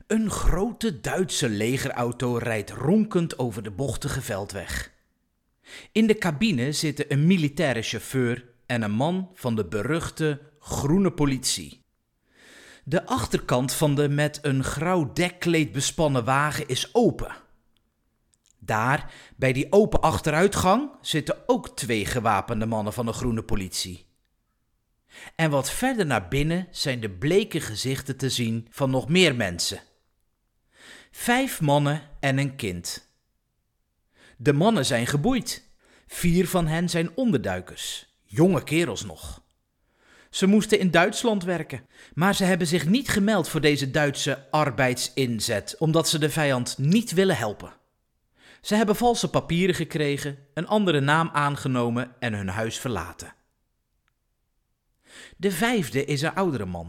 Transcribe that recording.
Een grote Duitse legerauto rijdt ronkend over de bochtige veldweg. In de cabine zitten een militaire chauffeur en een man van de beruchte groene politie. De achterkant van de met een grauw dekkleed bespannen wagen is open. Daar, bij die open achteruitgang, zitten ook 2 gewapende mannen van de groene politie. En wat verder naar binnen zijn de bleke gezichten te zien van nog meer mensen. 5 mannen en een kind. De mannen zijn geboeid. 4 van hen zijn onderduikers, jonge kerels nog. Ze moesten in Duitsland werken, maar ze hebben zich niet gemeld voor deze Duitse arbeidsinzet, omdat ze de vijand niet willen helpen. Ze hebben valse papieren gekregen, een andere naam aangenomen en hun huis verlaten. De 5e is een oudere man.